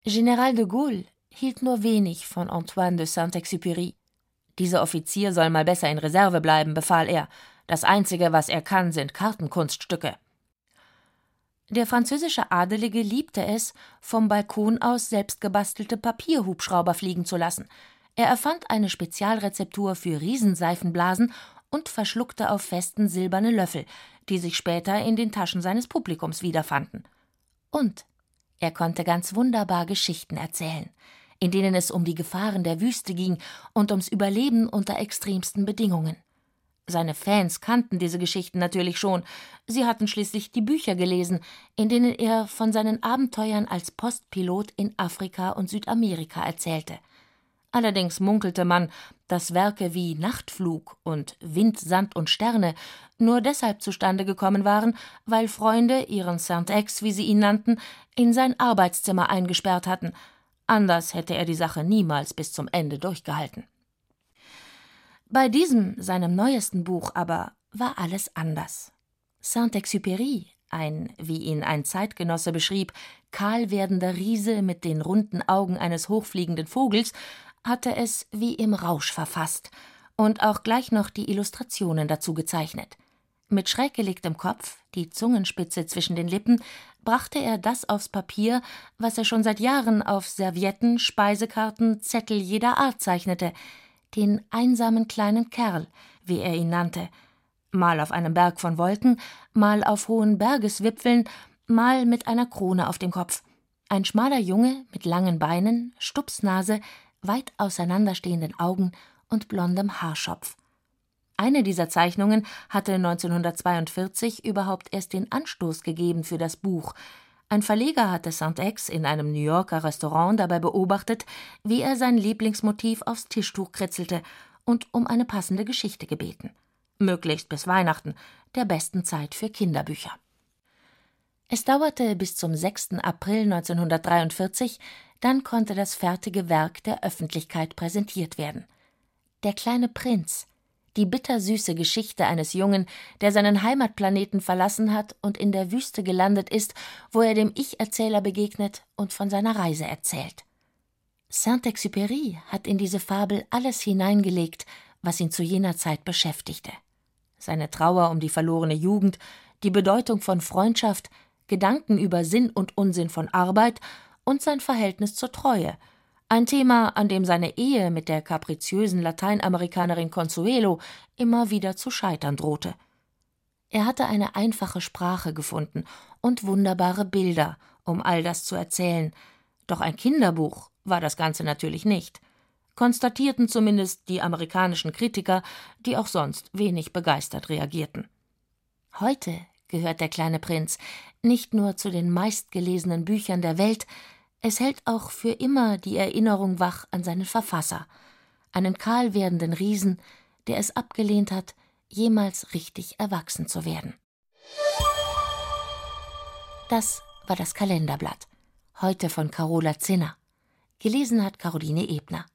General de Gaulle hielt nur wenig von Antoine de Saint-Exupéry. »Dieser Offizier soll mal besser in Reserve bleiben«, befahl er. »Das Einzige, was er kann, sind Kartenkunststücke.« Der französische Adelige liebte es, vom Balkon aus selbstgebastelte Papierhubschrauber fliegen zu lassen. Er erfand eine Spezialrezeptur für Riesenseifenblasen und verschluckte auf Festen silberne Löffel, die sich später in den Taschen seines Publikums wiederfanden. Und er konnte ganz wunderbar Geschichten erzählen, in denen es um die Gefahren der Wüste ging und ums Überleben unter extremsten Bedingungen. Seine Fans kannten diese Geschichten natürlich schon. Sie hatten schließlich die Bücher gelesen, in denen er von seinen Abenteuern als Postpilot in Afrika und Südamerika erzählte. Allerdings munkelte man, dass Werke wie Nachtflug und Wind, Sand und Sterne nur deshalb zustande gekommen waren, weil Freunde ihren Saint-Ex, wie sie ihn nannten, in sein Arbeitszimmer eingesperrt hatten. Anders hätte er die Sache niemals bis zum Ende durchgehalten. Bei diesem, seinem neuesten Buch aber, war alles anders. Saint-Exupéry, ein, wie ihn ein Zeitgenosse beschrieb, kahl werdender Riese mit den runden Augen eines hochfliegenden Vogels, hatte es wie im Rausch verfasst und auch gleich noch die Illustrationen dazu gezeichnet. Mit schräg gelegtem Kopf, die Zungenspitze zwischen den Lippen, brachte er das aufs Papier, was er schon seit Jahren auf Servietten, Speisekarten, Zettel jeder Art zeichnete, den einsamen kleinen Kerl, wie er ihn nannte, mal auf einem Berg von Wolken, mal auf hohen Bergeswipfeln, mal mit einer Krone auf dem Kopf. Ein schmaler Junge mit langen Beinen, Stupsnase, weit auseinanderstehenden Augen und blondem Haarschopf. Eine dieser Zeichnungen hatte 1942 überhaupt erst den Anstoß gegeben für das Buch. Ein Verleger hatte Saint-Ex in einem New Yorker Restaurant dabei beobachtet, wie er sein Lieblingsmotiv aufs Tischtuch kritzelte und um eine passende Geschichte gebeten. Möglichst bis Weihnachten, der besten Zeit für Kinderbücher. Es dauerte bis zum 6. April 1943, dann konnte das fertige Werk der Öffentlichkeit präsentiert werden. Der kleine Prinz, die bittersüße Geschichte eines Jungen, der seinen Heimatplaneten verlassen hat und in der Wüste gelandet ist, wo er dem Ich-Erzähler begegnet und von seiner Reise erzählt. Saint-Exupéry hat in diese Fabel alles hineingelegt, was ihn zu jener Zeit beschäftigte. Seine Trauer um die verlorene Jugend, die Bedeutung von Freundschaft, Gedanken über Sinn und Unsinn von Arbeit und sein Verhältnis zur Treue, ein Thema, an dem seine Ehe mit der kapriziösen Lateinamerikanerin Consuelo immer wieder zu scheitern drohte. Er hatte eine einfache Sprache gefunden und wunderbare Bilder, um all das zu erzählen. Doch ein Kinderbuch war das Ganze natürlich nicht, konstatierten zumindest die amerikanischen Kritiker, die auch sonst wenig begeistert reagierten. Heute gehört der kleine Prinz nicht nur zu den meistgelesenen Büchern der Welt, es hält auch für immer die Erinnerung wach an seinen Verfasser, einen kahl werdenden Riesen, der es abgelehnt hat, jemals richtig erwachsen zu werden. Das war das Kalenderblatt, heute von Carola Zinner. Gelesen hat Caroline Ebner.